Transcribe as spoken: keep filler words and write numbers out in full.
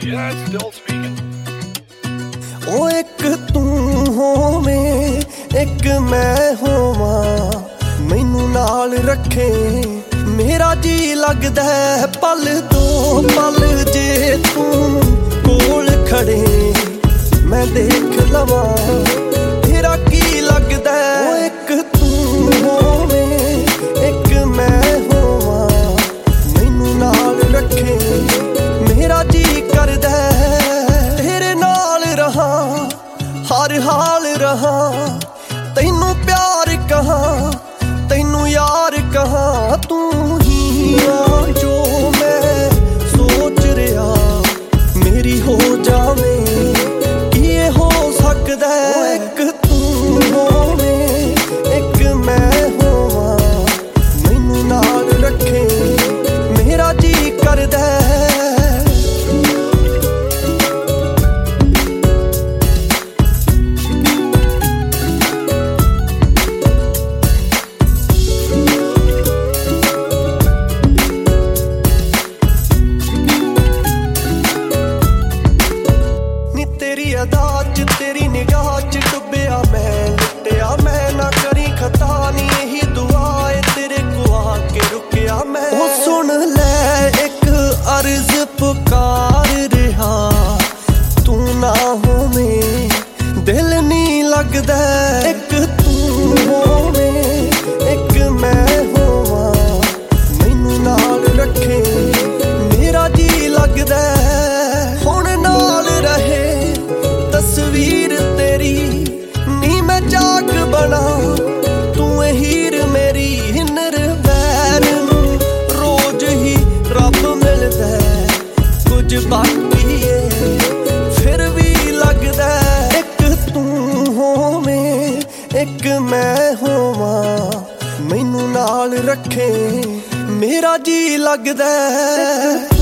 Yeah, it's still speaking. ओ एक तू होवें एक मैं होवां मैनू नाल रखे मेरा जी लगदा है पल दो पल जे तू कोल खड़े मैं देख लवां तेरा की लगदा है ओ एक तू होवें एक मैं होवां मैनू नाल रखे मेरा जी करदा तेरे नाल रहा हर हाल रहा तैनू प्यार कहा तैनू यार कहा तू ही आ जो मैं सोच रहा मेरी हो जावे कि ये हो सकदा है एक तू होवें एक मैं होवां मैनू नाल रखे मेरा जी करदा तेरी अदा च तेरी निगाह च डुबिया मैं लुटिया मैं ना करी खता नी यही दुआ है तेरे को आके रुकिया मैं ओ सुन ले एक अर्ज पुकार रहा तू ना होवें दिल नी लगदा एक तू होवें एक मैं होवां मैनू नाल रखे मेरा जी लगदा हुण नाल रहे तस्वीर तेरी नी मैं जाग बना तू हीर मेरी हिनर वैर नू रोज ही रब मिलदा कुछ बाकी है फिर भी लगदा एक तू होवें एक मैं होवां मैनू नाल रखे मेरा जी लगदा।